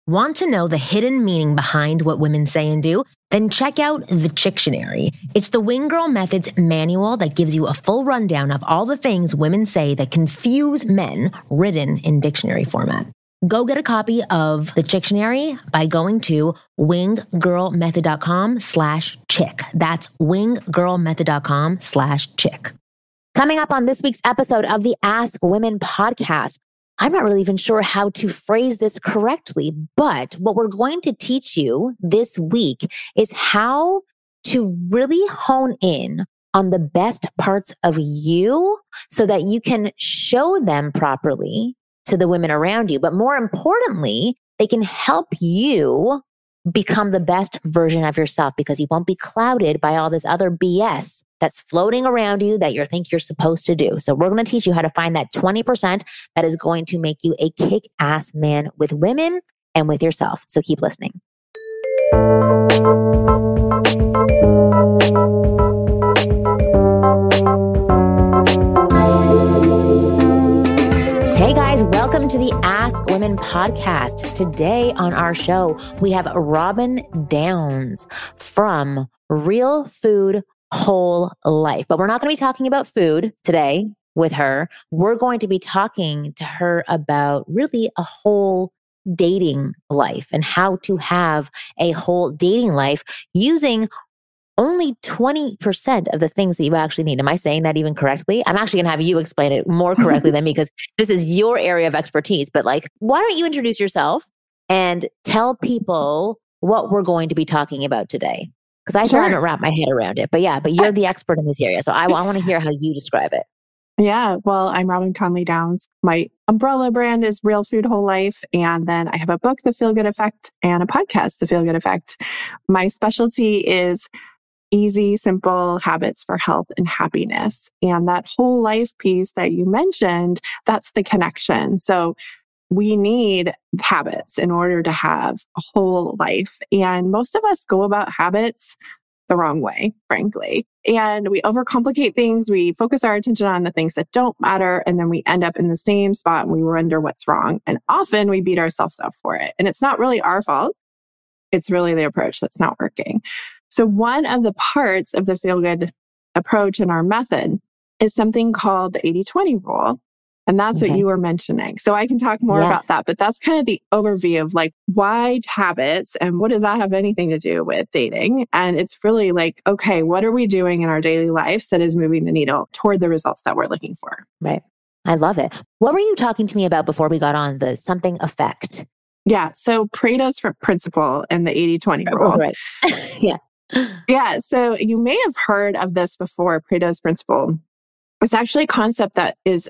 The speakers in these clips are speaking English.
Want to know the hidden meaning behind what women say and do? Then check out the Chictionary. It's the Wing Girl Method's manual that gives you a full rundown of all the things women say that confuse men, written in dictionary format. Go get a copy of the Chictionary by going to winggirlmethod.com/chick. That's winggirlmethod.com/chick. Coming up on this week's episode of the Ask Women podcast, I'm not really even sure how to phrase this correctly, but what we're going to teach you this week is how to really hone in on the best parts of you so that you can show them properly to the women around you. But more importantly, they can help you become the best version of yourself because you won't be clouded by all this other BS that's floating around you that you think you're supposed to do. So we're going to teach you how to find that 20% that is going to make you a kick-ass man with women and with yourself. So keep listening. Hey guys, welcome to the Ask Women podcast. Today on our show, we have Robin Downs from Real Food Whole Life. But we're not going to be talking about food today with her. We're going to be talking to her about really a whole dating life and how to have a whole dating life using only 20% of the things that you actually need. Am I saying that even correctly? I'm actually going to have you explain it more correctly than me because this is your area of expertise. But why don't you introduce yourself and tell people what we're going to be talking about today? Because I still haven't wrapped my head around it. But you're the expert in this area. So I want to hear how you describe it. Yeah, well, I'm Robin Conley Downs. My umbrella brand is Real Food Whole Life. And then I have a book, The Feel Good Effect, and a podcast, The Feel Good Effect. My specialty is easy, simple habits for health and happiness. And that whole life piece that you mentioned, that's the connection. So we need habits in order to have a whole life. And most of us go about habits the wrong way, frankly. And we overcomplicate things. We focus our attention on the things that don't matter. And then we end up in the same spot and we wonder what's wrong. And often we beat ourselves up for it. And it's not really our fault. It's really the approach that's not working. So one of the parts of the Feel Good approach in our method is something called the 80-20 rule. And that's what you were mentioning. So I can talk more about that, but that's kind of the overview of why habits and what does that have anything to do with dating? And it's really okay, what are we doing in our daily lives that is moving the needle toward the results that we're looking for? Right. I love it. What were you talking to me about before we got on the something effect? Yeah. So Pareto's principle and the 80-20 rule. Oh, right. Yeah. Yeah. So you may have heard of this before, Pareto's principle. It's actually a concept that is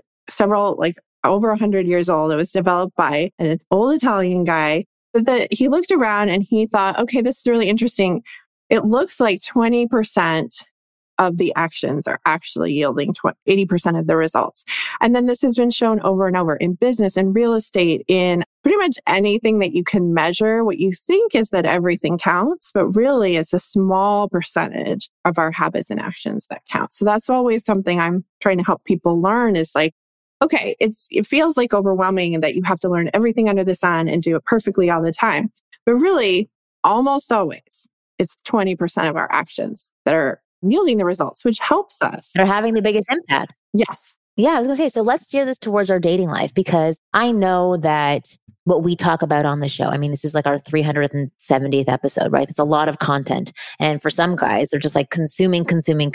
over 100 years old. It was developed by an old Italian guy that he looked around and he thought, okay, this is really interesting. It looks like 20% of the actions are actually yielding 80% of the results. And then this has been shown over and over in business and real estate, in pretty much anything that you can measure. What you think is that everything counts, but really it's a small percentage of our habits and actions that count. So that's always something I'm trying to help people learn is okay, it feels overwhelming that you have to learn everything under the sun and do it perfectly all the time. But really, almost always, it's 20% of our actions that are yielding the results, which helps us. They're having the biggest impact. Yes. Yeah, I was going to say, so let's steer this towards our dating life because I know that what we talk about on the show, I mean, this is our 370th episode, right? It's a lot of content. And for some guys, they're just consuming,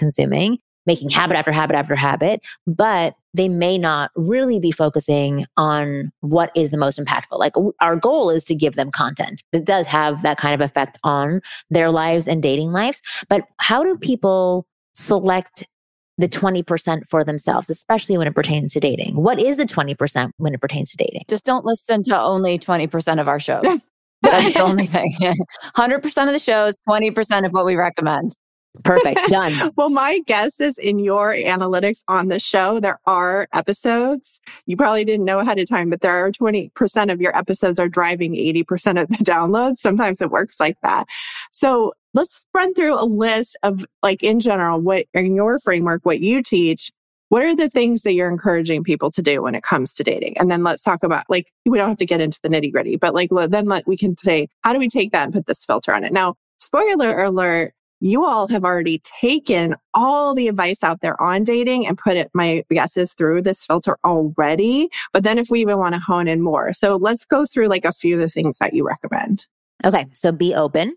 making habit after habit after habit, but they may not really be focusing on what is the most impactful. Our goal is to give them content that does have that kind of effect on their lives and dating lives. But how do people select the 20% for themselves, especially when it pertains to dating? What is the 20% when it pertains to dating? Just don't listen to only 20% of our shows. That's the only thing. 100% of the shows, 20% of what we recommend. Perfect. Done. Well, my guess is in your analytics on the show, there are episodes. You probably didn't know ahead of time, but there are 20% of your episodes are driving 80% of the downloads. Sometimes it works like that. So let's run through a list of in general, what in your framework, what you teach, what are the things that you're encouraging people to do when it comes to dating? And then let's talk about, like, we don't have to get into the nitty gritty, but like, we can say, how do we take that and put this filter on it? Now, spoiler alert, you all have already taken all the advice out there on dating and put it, my guess is, through this filter already. But then if we even want to hone in more. So let's go through like a few of the things that you recommend. Okay. So be open,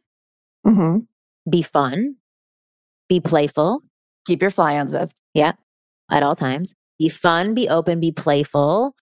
be fun, be playful. Keep your fly unzipped. Yeah. At all times. Be fun, be open, be playful,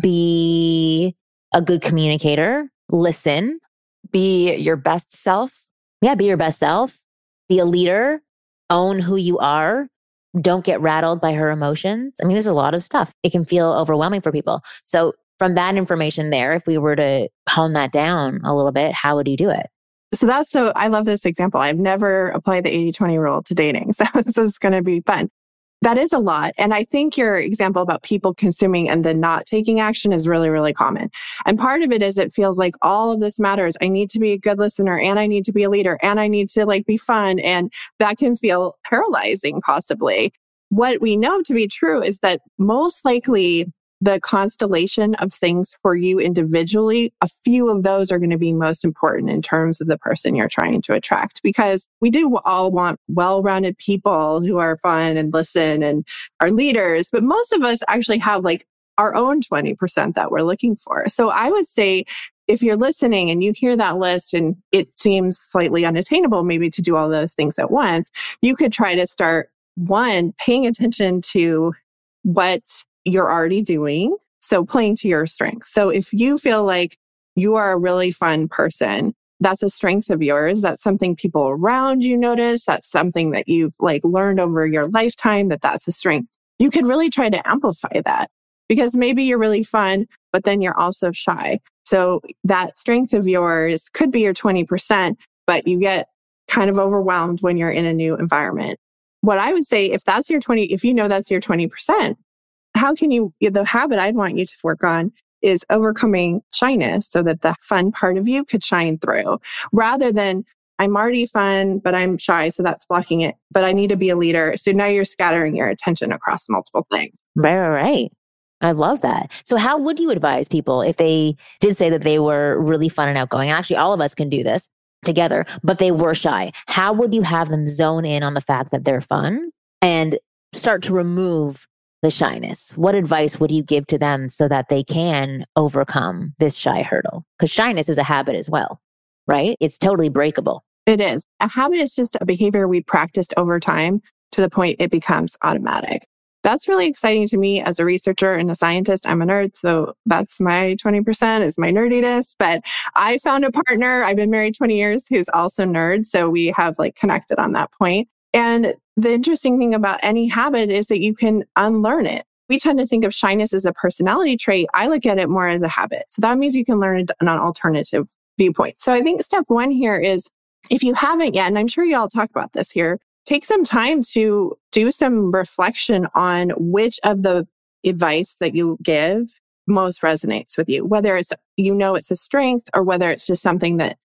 be a good communicator, listen. Be your best self. Yeah. Be your best self. Be a leader, own who you are. Don't get rattled by her emotions. I mean, there's a lot of stuff. It can feel overwhelming for people. So from that information there, if we were to hone that down a little bit, how would you do it? So I love this example. I've never applied the 80-20 rule to dating. So this is going to be fun. That is a lot. And I think your example about people consuming and then not taking action is really, really common. And part of it is it feels like all of this matters. I need to be a good listener and I need to be a leader and I need to like be fun. And that can feel paralyzing possibly. What we know to be true is that most likely the constellation of things for you individually, a few of those are going to be most important in terms of the person you're trying to attract, because we do all want well-rounded people who are fun and listen and are leaders. But most of us actually have like our own 20% that we're looking for. So I would say if you're listening and you hear that list and it seems slightly unattainable, maybe to do all those things at once, you could try to start, one, paying attention to what you're already doing. So playing to your strengths. So if you feel like you are a really fun person, that's a strength of yours. That's something people around you notice. That's something that you've like learned over your lifetime, that's a strength. You can really try to amplify that because maybe you're really fun, but then you're also shy. So that strength of yours could be your 20%, but you get kind of overwhelmed when you're in a new environment. What I would say, if you know that's your 20%, how can the habit I'd want you to work on is overcoming shyness so that the fun part of you could shine through, rather than I'm already fun, but I'm shy, so that's blocking it. But I need to be a leader. So now you're scattering your attention across multiple things. Right. I love that. So how would you advise people if they did say that they were really fun and outgoing? And actually, all of us can do this together, but they were shy. How would you have them zone in on the fact that they're fun and start to remove the shyness? What advice would you give to them so that they can overcome this shy hurdle? Because shyness is a habit as well, right? It's totally breakable. It is. A habit is just a behavior we practiced over time to the point it becomes automatic. That's really exciting to me as a researcher and a scientist. I'm a nerd, so that's my 20% is my nerdiness. But I found a partner, I've been married 20 years, who's also nerd. So we have like connected on that point. And the interesting thing about any habit is that you can unlearn it. We tend to think of shyness as a personality trait. I look at it more as a habit. So that means you can learn an alternative viewpoint. So I think step one here is, if you haven't yet, and I'm sure you all talk about this here, take some time to do some reflection on which of the advice that you give most resonates with you, whether it's, it's a strength or whether it's just something that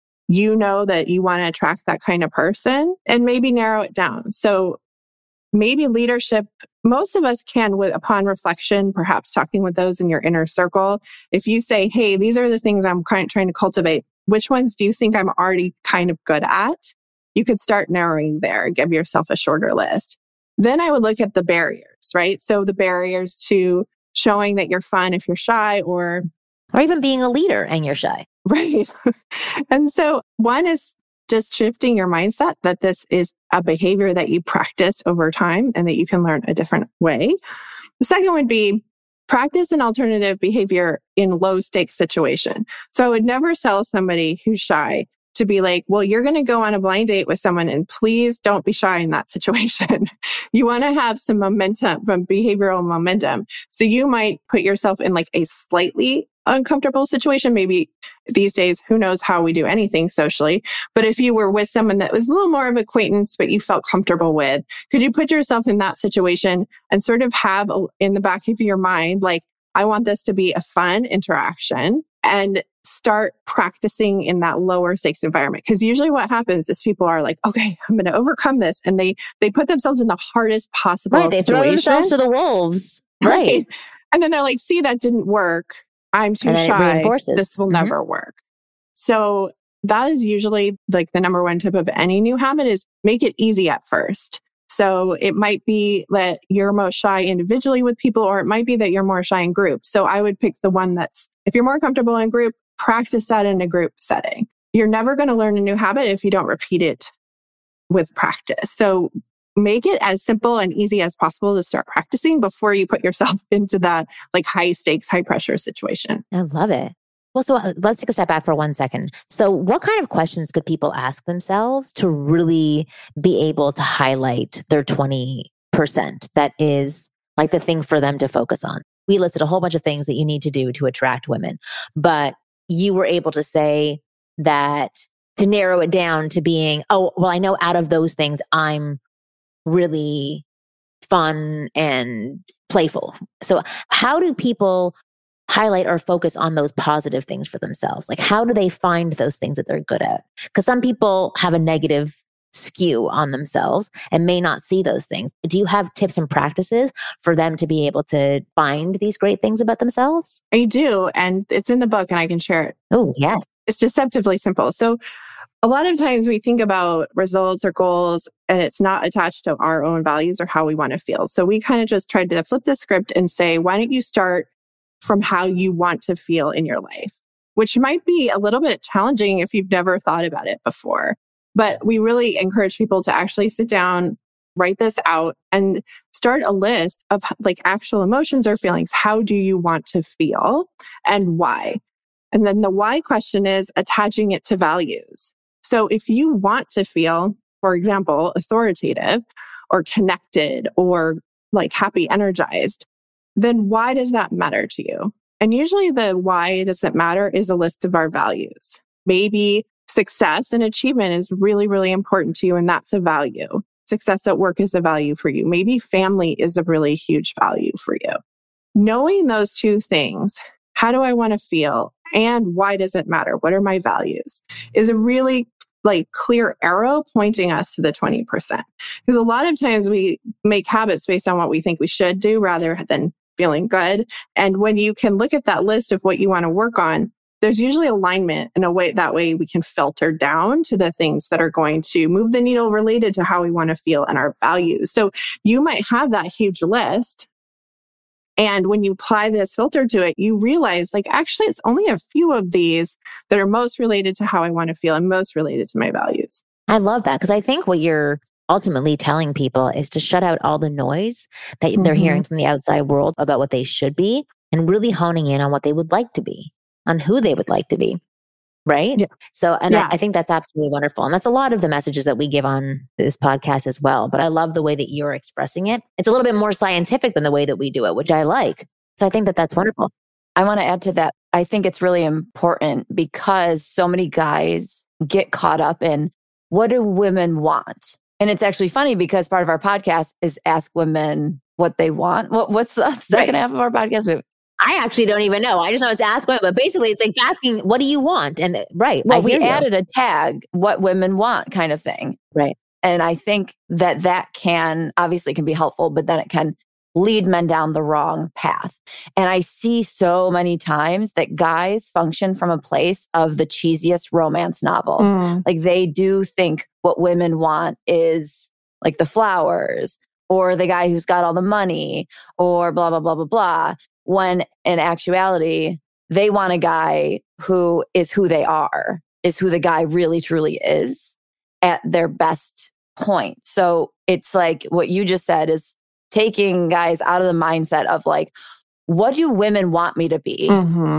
that you want to attract that kind of person, and maybe narrow it down. So maybe leadership, most of us can, upon reflection, perhaps talking with those in your inner circle, if you say, hey, these are the things I'm trying to cultivate, which ones do you think I'm already kind of good at? You could start narrowing there, give yourself a shorter list. Then I would look at the barriers, right? So the barriers to showing that you're fun if you're shy, or even being a leader and you're shy. Right. And so one is just shifting your mindset that this is a behavior that you practice over time and that you can learn a different way. The second would be practice an alternative behavior in low stakes situation. So I would never tell somebody who's shy to be like, well, you're going to go on a blind date with someone and please don't be shy in that situation. You want to have some momentum, from behavioral momentum. So you might put yourself in like a slightly uncomfortable situation. Maybe these days, who knows how we do anything socially. But if you were with someone that was a little more of acquaintance, but you felt comfortable with, could you put yourself in that situation and sort of have in the back of your mind, like, I want this to be a fun interaction. and start practicing in that lower stakes environment. Because usually what happens is people are like, okay, I'm going to overcome this. And they put themselves in the hardest possible Right. They situation. throw themselves to the wolves. Right. And then they're like, see, that didn't work. I'm too shy. It reinforces. This will never work. So that is usually like the number one tip of any new habit is make it easy at first. So it might be that you're most shy individually with people, or it might be that you're more shy in group. So I would pick the one that's, if you're more comfortable in group, practice that in a group setting. You're never going to learn a new habit if you don't repeat it with practice. So make it as simple and easy as possible to start practicing before you put yourself into that like high stakes, high pressure situation. I love it. Well, so let's take a step back for 1 second. So what kind of questions could people ask themselves to really be able to highlight their 20% that is like the thing for them to focus on? We listed a whole bunch of things that you need to do to attract women, but you were able to say that to narrow it down to being, oh, well, I know out of those things, I'm really fun and playful. So how do people highlight or focus on those positive things for themselves? Like, how do they find those things that they're good at? Because some people have a negative skew on themselves and may not see those things. Do you have tips and practices for them to be able to find these great things about themselves? I do. And it's in the book and I can share it. Oh, yes. It's deceptively simple. So a lot of times we think about results or goals and it's not attached to our own values or how we want to feel. So we kind of just tried to flip the script and say, why don't you start from how you want to feel in your life, which might be a little bit challenging if you've never thought about it before. But we really encourage people to actually sit down, write this out, and start a list of like actual emotions or feelings. How do you want to feel and why? And then the why question is attaching it to values. So if you want to feel, for example, authoritative or connected or like happy, energized, then why does that matter to you? And usually the why does it matter is a list of our values. Maybe success and achievement is really, really important to you, and that's a value. Success at work is a value for you. Maybe family is a really huge value for you. Knowing those two things, how do I want to feel and why does it matter? What are my values? Is a really like clear arrow pointing us to the 20%. Because a lot of times we make habits based on what we think we should do rather than feeling good. And when you can look at that list of what you want to work on, there's usually alignment in a way that way we can filter down to the things that are going to move the needle related to how we want to feel and our values. So you might have that huge list. And when you apply this filter to it, you realize like, actually, it's only a few of these that are most related to how I want to feel and most related to my values. I love that because I think what you're ultimately telling people is to shut out all the noise that they're hearing from the outside world about what they should be and really honing in on what they would like to be, on who they would like to be. Right? Yeah. So, and I think that's absolutely wonderful. And that's a lot of the messages that we give on this podcast as well. But I love the way that you're expressing it. It's a little bit more scientific than the way that we do it, which I like. So I think that that's wonderful. I want to add to that. I think it's really important because so many guys get caught up in what do women want? And it's actually funny because part of our podcast is ask women what they want. What's the second half of our podcast? I actually don't even know. I just know it's ask women, but basically it's like asking, what do you want? And right. Well, we added a tag, what women want kind of thing. Right. And I think that can obviously can be helpful, but then it can lead men down the wrong path. And I see so many times that guys function from a place of the cheesiest romance novel. Like they do think what women want is like the flowers or the guy who's got all the money or blah, blah, blah, blah, blah. When in actuality, they want a guy who is who they are, is who the guy really, truly is at their best point. So it's like what you just said is taking guys out of the mindset of like, what do women want me to be?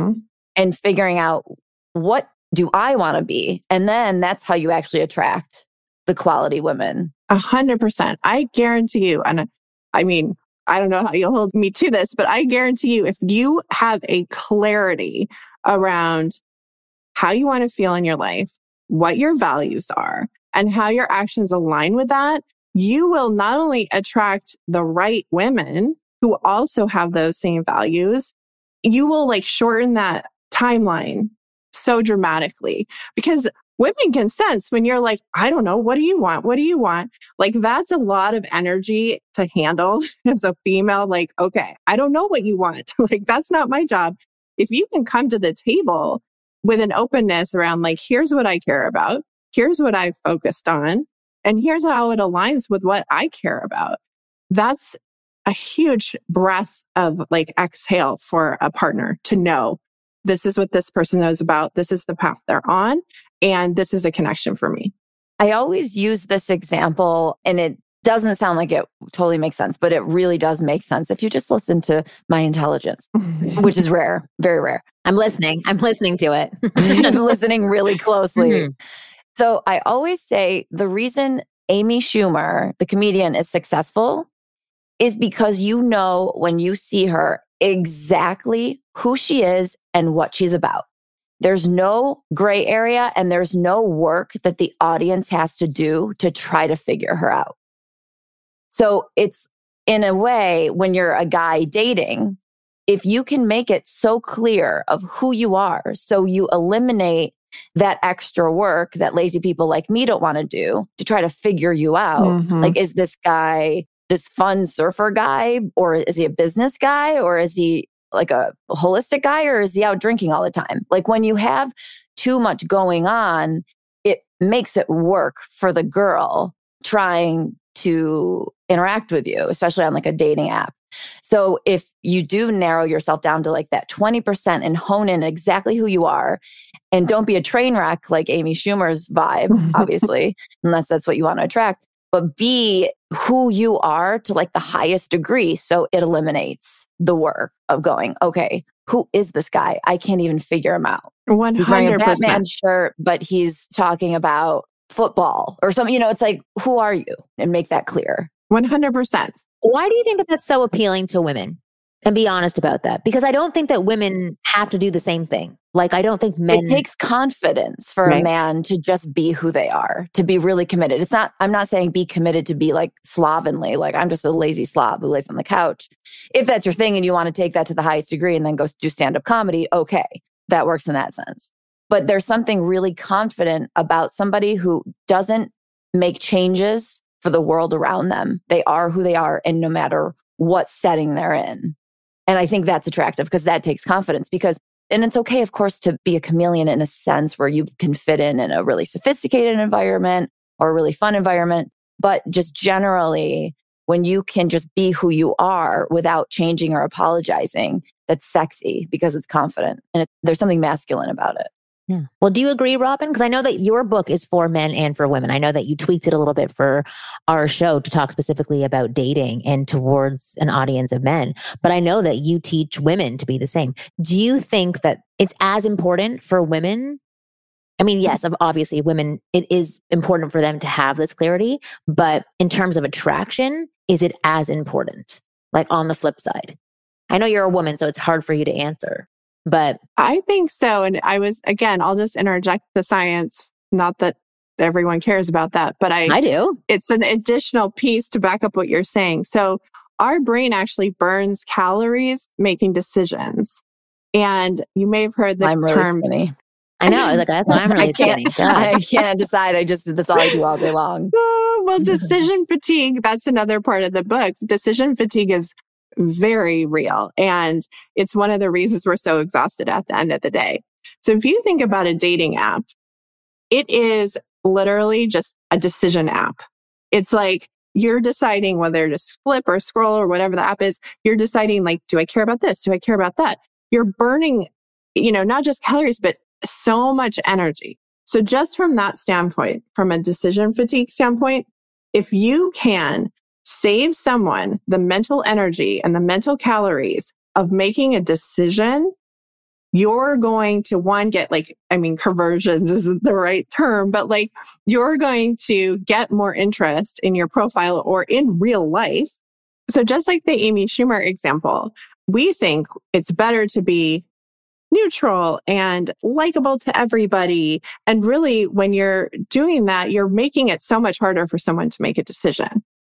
And figuring out what do I want to be? And then that's how you actually attract the quality women. 100%. I guarantee you. And I mean, I don't know how you'll hold me to this, but I guarantee you, if you have a clarity around how you want to feel in your life, what your values are, and how your actions align with that, you will not only attract the right women who also have those same values, you will like shorten that timeline so dramatically because women can sense when you're like, I don't know, what do you want? What do you want? Like, that's a lot of energy to handle as a female. Like, okay, I don't know what you want. Like, that's not my job. If you can come to the table with an openness around like, here's what I care about, here's what I've focused on, and here's how it aligns with what I care about. That's a huge breath of like exhale for a partner to know this is what this person knows about. This is the path they're on. And this is a connection for me. I always use this example, and it doesn't sound like it totally makes sense, but it really does make sense if you just listen to my intelligence, which is rare, very rare. I'm listening to it. I'm listening really closely. Mhm. So I always say the reason Amy Schumer, the comedian, is successful is because you know when you see her exactly who she is and what she's about. There's no gray area and there's no work that the audience has to do to try to figure her out. So it's in a way, when you're a guy dating, if you can make it so clear of who you are, so you eliminate that extra work that lazy people like me don't want to do to try to figure you out. Mhm. Like, is this guy this fun surfer guy, or is he a business guy, or is he like a holistic guy, or is he out drinking all the time? Like, when you have too much going on, it makes it work for the girl trying to interact with you, especially on like a dating app. So if you do narrow yourself down to like that 20% and hone in exactly who you are, and don't be a train wreck like Amy Schumer's vibe, obviously, unless that's what you want to attract, but be who you are to like the highest degree. So it eliminates the work of going, okay, who is this guy? I can't even figure him out. 100%. He's wearing a Batman shirt, but he's talking about football or something. You know, it's like, who are you? And make that clear. 100%. Why do you think that that's so appealing to women? And be honest about that. Because I don't think that women have to do the same thing. Like, I don't think men... It takes confidence for a man to just be who they are, to be really committed. It's not, I'm not saying be committed to be like slovenly, like I'm just a lazy slob who lays on the couch. If that's your thing and you want to take that to the highest degree and then go do stand-up comedy, okay, that works in that sense. But there's something really confident about somebody who doesn't make changes for the world around them. They are who they are, and no matter what setting they're in. And I think that's attractive because that takes confidence and it's okay, of course, to be a chameleon in a sense where you can fit in a really sophisticated environment or a really fun environment. But just generally, when you can just be who you are without changing or apologizing, that's sexy because it's confident. And there's something masculine about it. Yeah. Well, do you agree, Robin? Because I know that your book is for men and for women. I know that you tweaked it a little bit for our show to talk specifically about dating and towards an audience of men. But I know that you teach women to be the same. Do you think that it's as important for women? I mean, yes, obviously women, it is important for them to have this clarity. But in terms of attraction, is it as important? Like on the flip side? I know you're a woman, so it's hard for you to answer. But I think so. And I'll just interject the science, not that everyone cares about that, but I do. It's an additional piece to back up what you're saying. So our brain actually burns calories making decisions. And you may have heard the I'm really term. Skinny. I know. Like, that's why I'm really skinny. I can't decide. That's all I do all day long. Well, decision fatigue, that's another part of the book. Decision fatigue is very real. And it's one of the reasons we're so exhausted at the end of the day. So if you think about a dating app, it is literally just a decision app. It's like you're deciding whether to flip or scroll or whatever the app is. You're deciding like, do I care about this? Do I care about that? You're burning, not just calories, but so much energy. So just from that standpoint, from a decision fatigue standpoint, if you can save someone the mental energy and the mental calories of making a decision, you're going to get conversions isn't the right term, but like you're going to get more interest in your profile or in real life. So just like the Amy Schumer example, we think it's better to be neutral and likable to everybody. And really, when you're doing that, you're making it so much harder for someone to make a decision.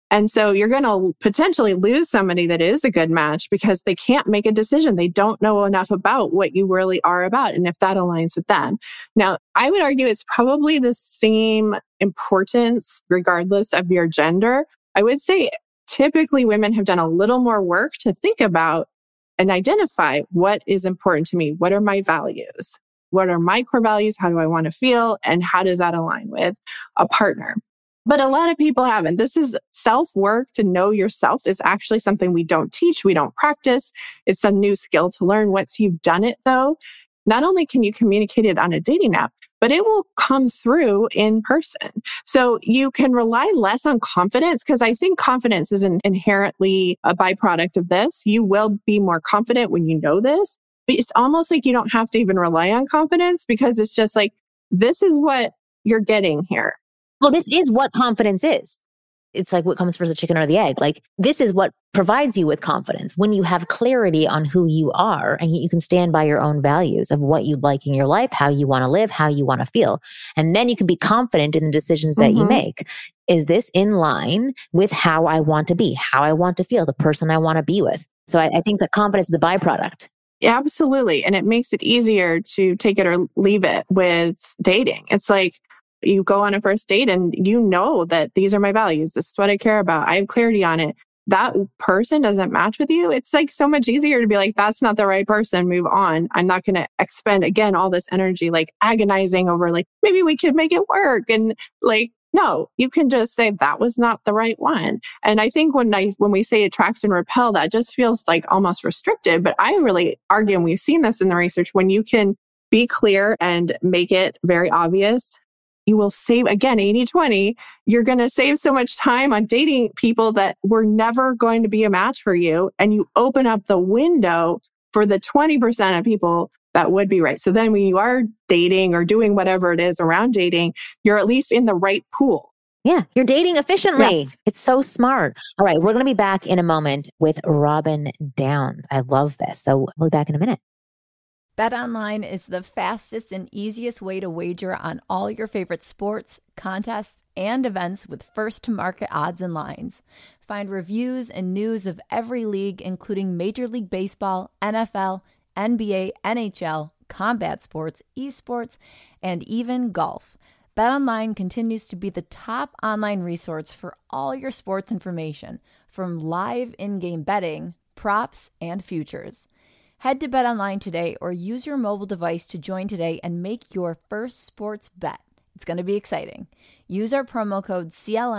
And so you're going to potentially lose somebody that is a good match because they can't make a decision. They don't know enough about what you really are about and if that aligns with them. Now, I would argue it's probably the same importance regardless of your gender. I would say typically women have done a little more work to think about and identify what is important to me. What are my values? What are my core values? How do I want to feel? And how does that align with a partner? But a lot of people haven't. This is self-work. To know yourself is actually something we don't teach. We don't practice. It's a new skill to learn. Once you've done it, though, not only can you communicate it on a dating app, but it will come through in person. So you can rely less on confidence, because I think confidence is inherently a byproduct of this. You will be more confident when you know this. But it's almost like you don't have to even rely on confidence, because it's just like, this is what you're getting here. Well, this is what confidence is. It's like what comes first, the chicken or the egg. Like, this is what provides you with confidence when you have clarity on who you are and you can stand by your own values of what you'd like in your life, how you want to live, how you want to feel. And then you can be confident in the decisions that you make. Is this in line with how I want to be, how I want to feel, the person I want to be with? So I think that confidence is the byproduct. Absolutely. And it makes it easier to take it or leave it with dating. It's like, you go on a first date and you know that these are my values. This is what I care about. I have clarity on it. That person doesn't match with you. It's like so much easier to be like, that's not the right person. Move on. I'm not going to expend again all this energy, like agonizing over like, maybe we could make it work. And like, no, you can just say that was not the right one. And I think when we say attract and repel, that just feels like almost restricted. But I really argue, and we've seen this in the research, when you can be clear and make it very obvious, you will save, again, 80-20. You're going to save so much time on dating people that were never going to be a match for you. And you open up the window for the 20% of people that would be right. So then when you are dating or doing whatever it is around dating, you're at least in the right pool. Yeah, you're dating efficiently. Yes. It's so smart. All right, we're going to be back in a moment with Robin Downs. I love this. So we'll be back in a minute. BetOnline is the fastest and easiest way to wager on all your favorite sports, contests, and events with first-to-market odds and lines. Find reviews and news of every league, including Major League Baseball, NFL, NBA, NHL, combat sports, esports, and even golf. BetOnline continues to be the top online resource for all your sports information, from live in-game betting, props, and futures. Head to BetOnline today or use your mobile device to join today and make your first sports bet. It's going to be exciting. Use our promo code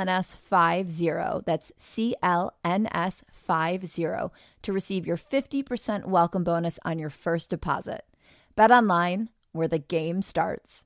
CLNS50, that's CLNS50, to receive your 50% welcome bonus on your first deposit. BetOnline, where the game starts.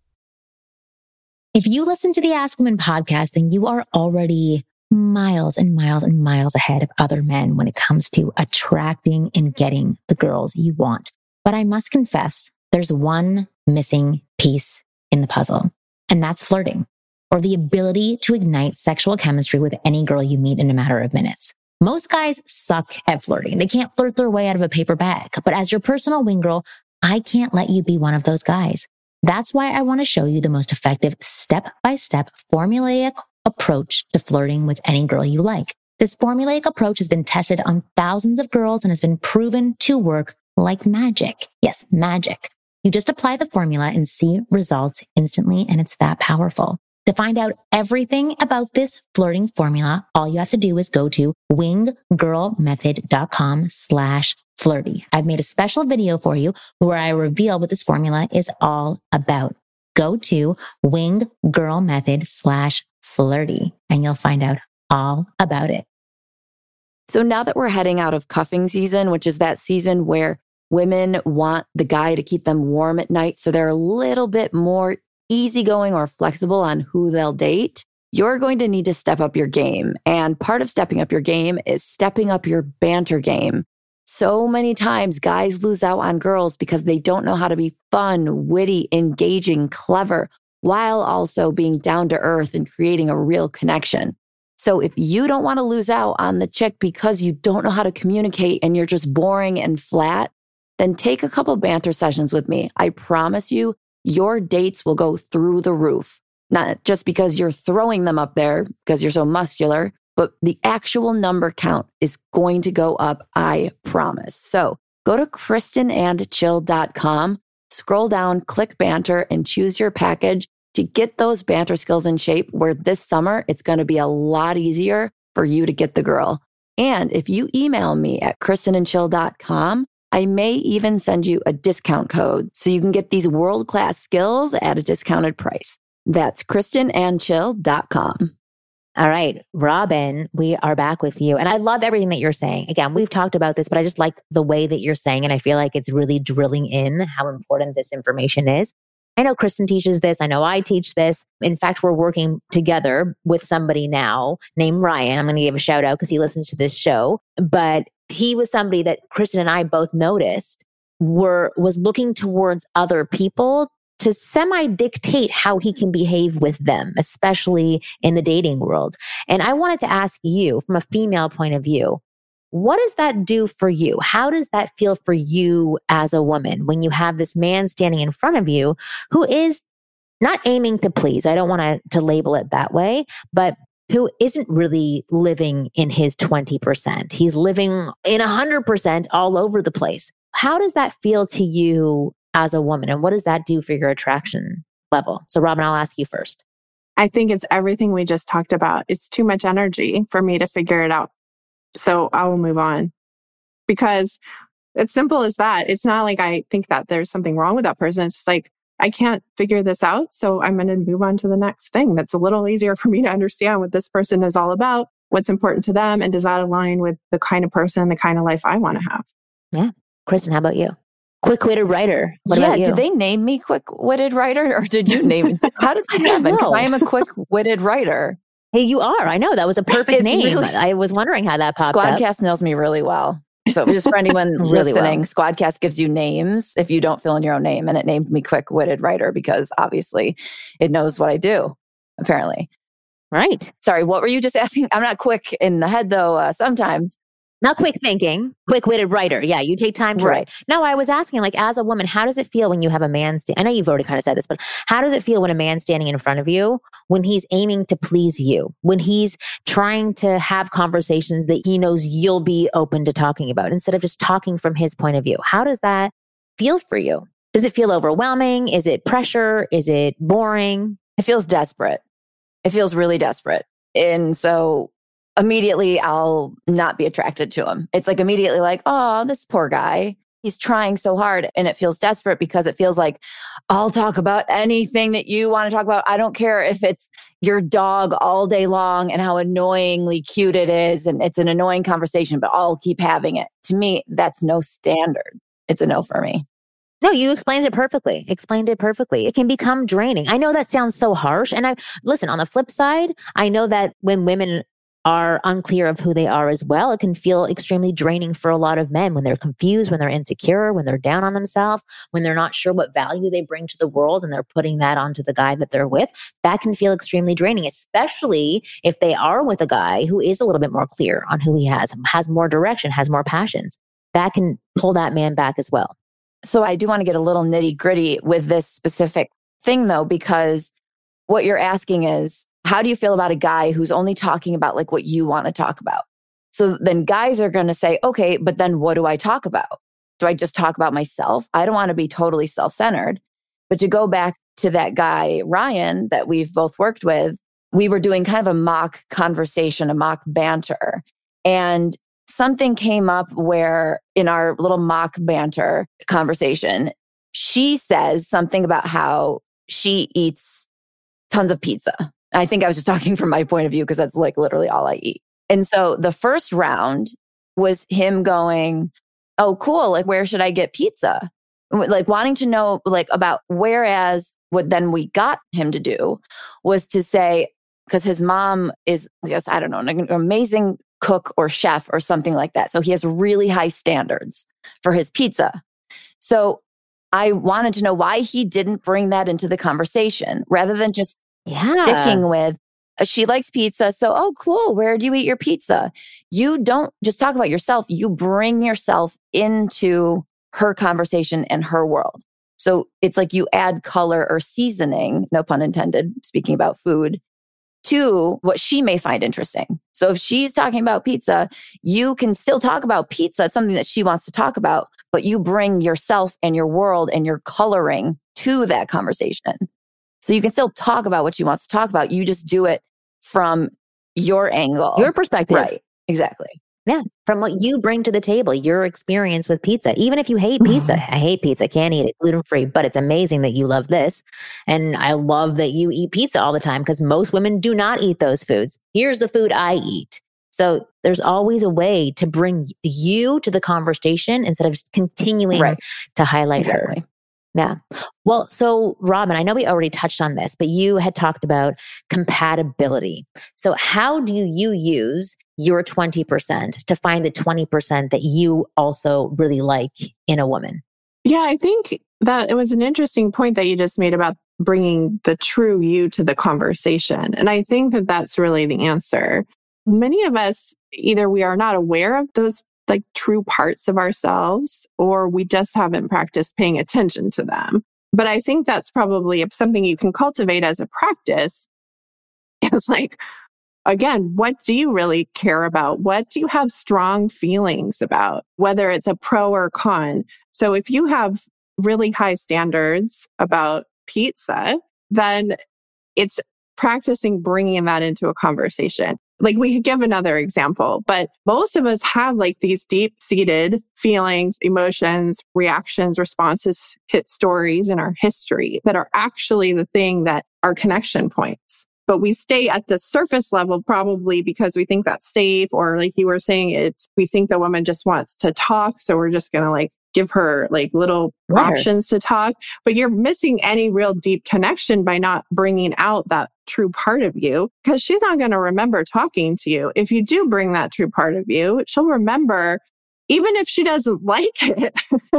If you listen to the Ask Women podcast, then you are already miles and miles and miles ahead of other men when it comes to attracting and getting the girls you want. But I must confess, there's one missing piece in the puzzle, and that's flirting, or the ability to ignite sexual chemistry with any girl you meet in a matter of minutes. Most guys suck at flirting. They can't flirt their way out of a paper bag. But as your personal wing girl, I can't let you be one of those guys. That's why I want to show you the most effective step-by-step formulaic approach to flirting with any girl you like. This formulaic approach has been tested on thousands of girls and has been proven to work like magic. Yes, magic. You just apply the formula and see results instantly, and it's that powerful. To find out everything about this flirting formula, all you have to do is go to winggirlmethod.com/flirty. I've made a special video for you where I reveal what this formula is all about. Go to winggirlmethod/flirty and you'll find out all about it. So now that we're heading out of cuffing season, which is that season where women want the guy to keep them warm at night, so they're a little bit more easygoing or flexible on who they'll date, you're going to need to step up your game. And part of stepping up your game is stepping up your banter game. So many times guys lose out on girls because they don't know how to be fun, witty, engaging, clever, while also being down to earth and creating a real connection. So if you don't want to lose out on the chick because you don't know how to communicate and you're just boring and flat, then take a couple banter sessions with me. I promise you, your dates will go through the roof. Not just because you're throwing them up there because you're so muscular, but the actual number count is going to go up, I promise. So go to KristenandChill.com, scroll down, click banter, and choose your package to get those banter skills in shape where this summer it's going to be a lot easier for you to get the girl. And if you email me at KristenandChill.com, I may even send you a discount code so you can get these world-class skills at a discounted price. That's KristenandChill.com. All right, Robin, we are back with you. And I love everything that you're saying. Again, we've talked about this, but I just like the way that you're saying it. I feel like it's really drilling in how important this information is. I know Kristen teaches this. I know I teach this. In fact, we're working together with somebody now named Ryan. I'm going to give a shout out because he listens to this show. But he was somebody that Kristen and I both noticed was looking towards other people to semi-dictate how he can behave with them, especially in the dating world. And I wanted to ask you, from a female point of view, what does that do for you? How does that feel for you as a woman when you have this man standing in front of you who is not aiming to please? I don't want to label it that way, but who isn't really living in his 20%. He's living in 100% all over the place. How does that feel to you as a woman? And what does that do for your attraction level? So Robin, I'll ask you first. I think it's everything we just talked about. It's too much energy for me to figure it out. So I will move on because it's simple as that. It's not like I think that there's something wrong with that person. It's just like, I can't figure this out. So I'm going to move on to the next thing. That's a little easier for me to understand what this person is all about, what's important to them, and does that align with the kind of person, the kind of life I want to have. Yeah. Kristen, how about you? Quick-witted writer. What about you? Did they name me quick-witted writer or did you name it? How did that happen? Because I am a quick-witted writer. Hey, you are. I know. That was a perfect name. Really, I was wondering how that popped up. Squadcast knows me really well. So just for anyone really listening, Squadcast gives you names if you don't fill in your own name. And it named me quick-witted writer because obviously it knows what I do, apparently. Right. Sorry, what were you just asking? I'm not quick in the head though, sometimes. Not quick thinking, quick-witted writer. Yeah, you take time to write. No, I was asking, like, as a woman, how does it feel when you have a man? I know you've already kind of said this, but how does it feel when a man's standing in front of you, when he's aiming to please you, when he's trying to have conversations that he knows you'll be open to talking about instead of just talking from his point of view? How does that feel for you? Does it feel overwhelming? Is it pressure? Is it boring? It feels desperate. It feels really desperate. And so immediately I'll not be attracted to him. It's like immediately like, oh, this poor guy, he's trying so hard. And it feels desperate because it feels like I'll talk about anything that you want to talk about. I don't care if it's your dog all day long and how annoyingly cute it is. And it's an annoying conversation, but I'll keep having it. To me, that's no standard. It's a no for me. No, you explained it perfectly. It can become draining. I know that sounds so harsh. And listen, on the flip side, I know that when women are unclear of who they are as well, it can feel extremely draining for a lot of men when they're confused, when they're insecure, when they're down on themselves, when they're not sure what value they bring to the world and they're putting that onto the guy that they're with. That can feel extremely draining, especially if they are with a guy who is a little bit more clear on who he has more direction, has more passions. That can pull that man back as well. So I do want to get a little nitty gritty with this specific thing though, because what you're asking is, how do you feel about a guy who's only talking about like what you want to talk about? So then guys are going to say, okay, but then what do I talk about? Do I just talk about myself? I don't want to be totally self-centered. But to go back to that guy, Ryan, that we've both worked with, we were doing kind of a mock conversation, a mock banter. And something came up where in our little mock banter conversation, she says something about how she eats tons of pizza. I think I was just talking from my point of view because that's like literally all I eat. And so the first round was him going, oh, cool. Like, where should I get pizza? Like wanting to know like about, whereas what then we got him to do was to say, because his mom is, I guess, I don't know, an amazing cook or chef or something like that. So he has really high standards for his pizza. So I wanted to know why he didn't bring that into the conversation rather than just sticking with, she likes pizza. So, oh, cool. Where do you eat your pizza? You don't just talk about yourself. You bring yourself into her conversation and her world. So it's like you add color or seasoning, no pun intended, speaking about food, to what she may find interesting. So if she's talking about pizza, you can still talk about pizza. It's something that she wants to talk about, but you bring yourself and your world and your coloring to that conversation. So you can still talk about what she wants to talk about. You just do it from your angle. Your perspective. Right. Exactly. Yeah. From what you bring to the table, your experience with pizza. Even if you hate pizza, I hate pizza, can't eat it, gluten-free, but it's amazing that you love this. And I love that you eat pizza all the time because most women do not eat those foods. Here's the food I eat. So there's always a way to bring you to the conversation instead of continuing to highlight her. Yeah. Well, so Robin, I know we already touched on this, but you had talked about compatibility. So how do you use your 20% to find the 20% that you also really like in a woman? Yeah, I think that it was an interesting point that you just made about bringing the true you to the conversation. And I think that that's really the answer. Many of us, either we are not aware of those like true parts of ourselves, or we just haven't practiced paying attention to them. But I think that's probably something you can cultivate as a practice. It's like, again, what do you really care about? What do you have strong feelings about, whether it's a pro or con? So if you have really high standards about pizza, then it's practicing bringing that into a conversation. Like we could give another example, but most of us have like these deep-seated feelings, emotions, reactions, responses, hit stories in our history that are actually the thing that are connection points. But we stay at the surface level probably because we think that's safe, or like you were saying, we think the woman just wants to talk. So we're just going to like give her like little options to talk, but you're missing any real deep connection by not bringing out that true part of you, because she's not going to remember talking to you. If you do bring that true part of you, she'll remember, even if she doesn't like it.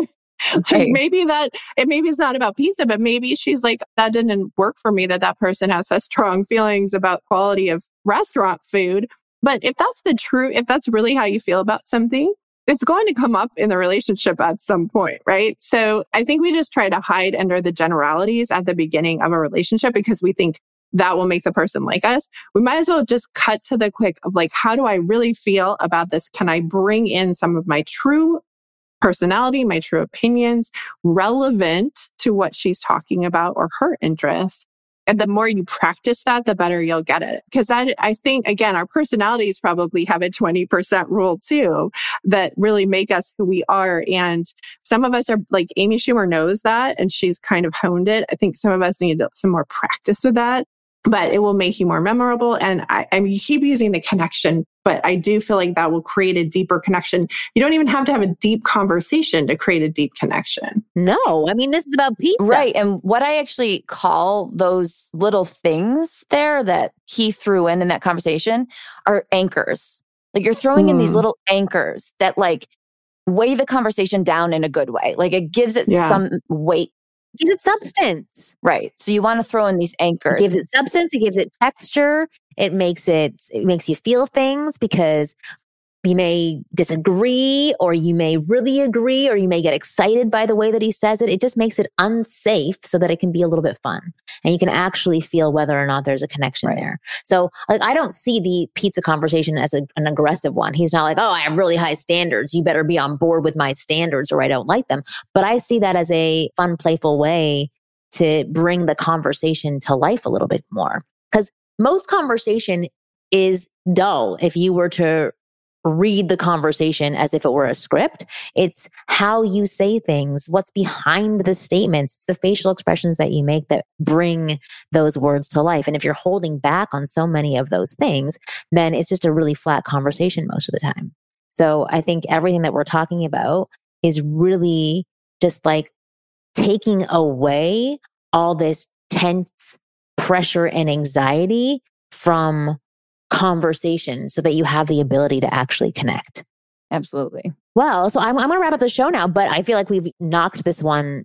Like maybe it's not about pizza, but maybe she's like, that didn't work for me, that person has such strong feelings about quality of restaurant food. But if that's really how you feel about something, it's going to come up in the relationship at some point, right? So I think we just try to hide under the generalities at the beginning of a relationship because we think that will make the person like us. We might as well just cut to the quick of like, how do I really feel about this? Can I bring in some of my true personality, my true opinions, relevant to what she's talking about or her interests? And the more you practice that, the better you'll get it. Because I think, again, our personalities probably have a 20% rule too, that really make us who we are. And some of us are like Amy Schumer knows that, and she's kind of honed it. I think some of us need some more practice with that, but it will make you more memorable. And you keep using the connection, but I do feel like that will create a deeper connection. You don't even have to have a deep conversation to create a deep connection. No, I mean, this is about pizza. Right. And what I actually call those little things there that he threw in that conversation are anchors. Like you're throwing in these little anchors that like weigh the conversation down in a good way. Like it gives it some weight. It gives it substance. Right. So you want to throw in these anchors. It gives it substance. It gives it texture. It makes you feel things because you may disagree or you may really agree or you may get excited by the way that he says it. It just makes it unsafe so that it can be a little bit fun and you can actually feel whether or not there's a connection there. So like, I don't see the pizza conversation as an aggressive one. He's not like, oh, I have really high standards. You better be on board with my standards or I don't like them. But I see that as a fun, playful way to bring the conversation to life a little bit more. Because most conversation is dull if you were to read the conversation as if it were a script. It's how you say things, what's behind the statements, it's the facial expressions that you make that bring those words to life. And if you're holding back on so many of those things, then it's just a really flat conversation most of the time. So I think everything that we're talking about is really just like taking away all this tense pressure and anxiety from conversation so that you have the ability to actually connect. Absolutely. Well, so I'm going to wrap up the show now, but I feel like we've knocked this one,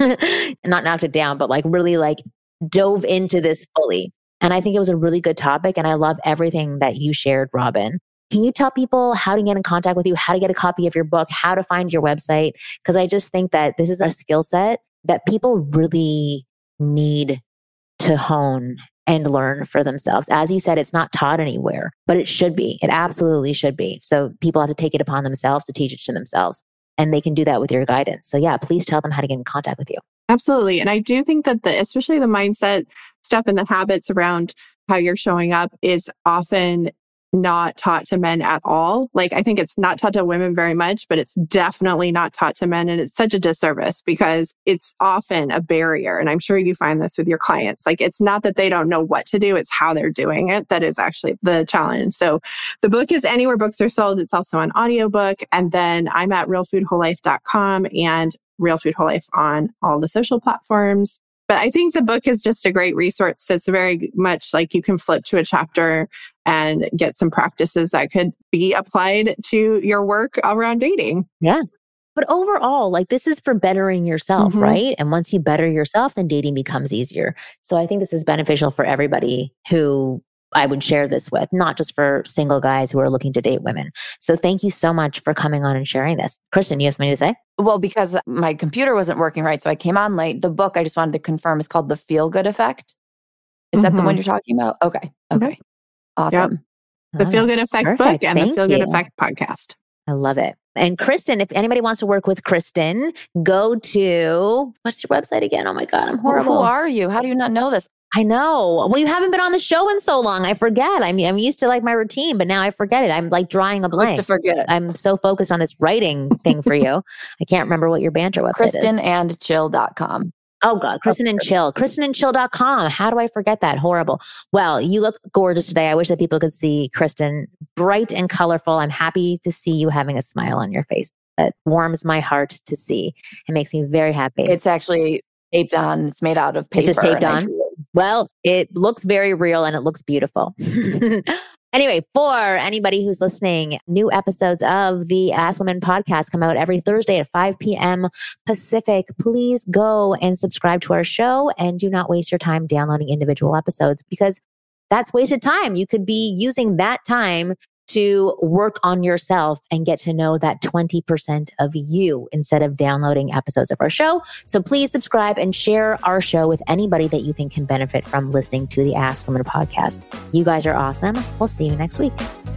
not knocked it down, but like really like dove into this fully. And I think it was a really good topic. And I love everything that you shared, Robin. Can you tell people how to get in contact with you, how to get a copy of your book, how to find your website? Because I just think that this is a skill set that people really need to hone and learn for themselves. As you said, it's not taught anywhere, but it should be. It absolutely should be. So people have to take it upon themselves to teach it to themselves. And they can do that with your guidance. So yeah, please tell them how to get in contact with you. Absolutely. And I do think that especially the mindset stuff and the habits around how you're showing up is often not taught to men at all. Like, I think it's not taught to women very much, but it's definitely not taught to men. And it's such a disservice because it's often a barrier. And I'm sure you find this with your clients. Like, it's not that they don't know what to do, it's how they're doing it that is actually the challenge. So the book is anywhere books are sold. It's also an audiobook. And then I'm at realfoodwholelife.com and Real Food Whole Life on all the social platforms. But I think the book is just a great resource. It's very much like you can flip to a chapter and get some practices that could be applied to your work around dating. Yeah. But overall, like, this is for bettering yourself, right? And once you better yourself, then dating becomes easier. So I think this is beneficial for everybody who I would share this with, not just for single guys who are looking to date women. So thank you so much for coming on and sharing this. Kristen, you have something to say? Well, because my computer wasn't working right, so I came on late. The book, I just wanted to confirm, is called The Feel Good Effect. Is that the one you're talking about? Okay. Awesome. Yep. The Feel Good Effect book and the Feel Good Effect podcast. I love it. And Kristen, if anybody wants to work with Kristen, go to, what's your website again? Oh my God, I'm horrible. Who are you? How do you not know this? I know. Well, you haven't been on the show in so long. I forget. I'm used to like my routine, but now I forget it. I'm like drawing a blank. To forget. I'm so focused on this writing thing for you. I can't remember what your banter website is. KristenandChill.com. Oh God, Kristen and Chill. KristenandChill.com. How do I forget that? Horrible. Well, you look gorgeous today. I wish that people could see Kristen bright and colorful. I'm happy to see you having a smile on your face. That warms my heart to see. It makes me very happy. It's actually taped on. It's made out of paper. It's just taped on? Well, it looks very real and it looks beautiful. Anyway, for anybody who's listening, new episodes of the Ask Women podcast come out every Thursday at 5 p.m. Pacific. Please go and subscribe to our show and do not waste your time downloading individual episodes because that's wasted time. You could be using that time to work on yourself and get to know that 20% of you instead of downloading episodes of our show. So please subscribe and share our show with anybody that you think can benefit from listening to the Ask Women podcast. You guys are awesome. We'll see you next week.